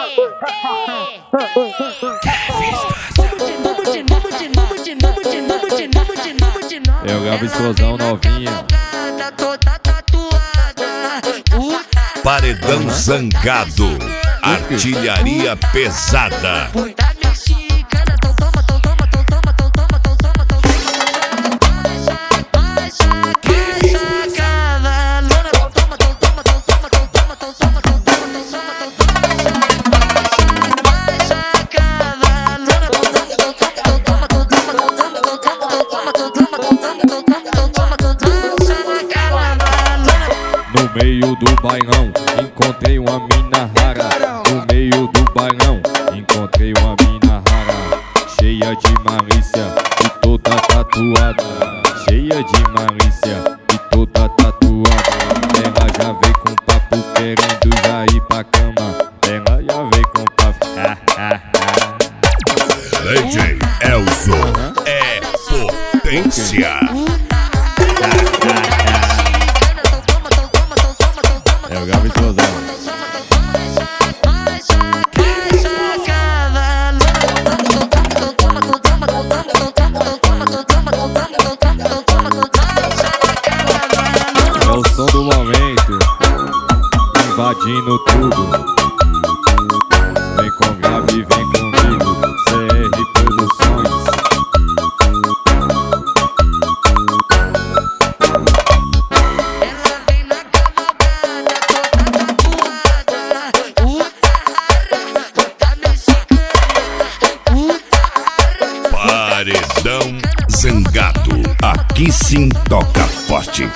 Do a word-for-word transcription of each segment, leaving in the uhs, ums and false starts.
Eu gravo explosão novinha. Paredão Zangado, artilharia pesada. No meio do bailão, encontrei uma mina rara. No meio do bailão, encontrei uma mina rara. Cheia de malícia e toda tatuada. Cheia de malícia e toda tatuada. Ela já veio com papo querendo já ir pra cama. Ela já veio com papo. D J Elzo é potência. Eu gravo explosão. É o som do momento, invadindo tudo. Vem com grave, vem comigo, C R Produções. Paredão Zangado, aqui sim toca forte.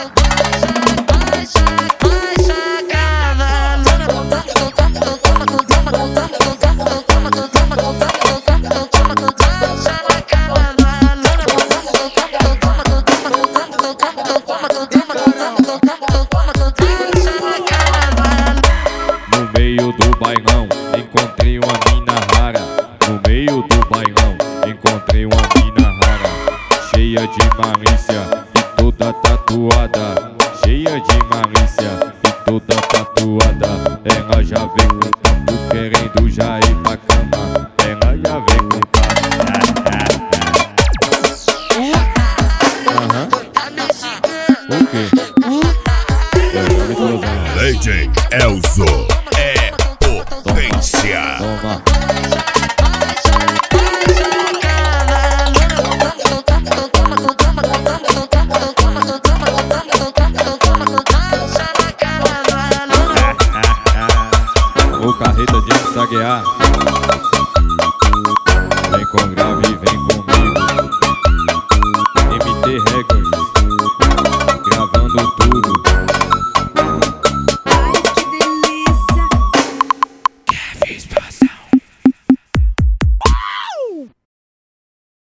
No meio do bailão, encontrei uma mina rara. No meio do bailão, encontrei uma mina rara. Cheia de malícia e toda tatuada. Cheia de malícia e toda tatuada. Ela já vem com papo querendo já ir pra cama. Ela já vem com papo. Aham. O quê? Eu já vi explosão. D J Elzo é potência. Toma. O carreta de Saguear.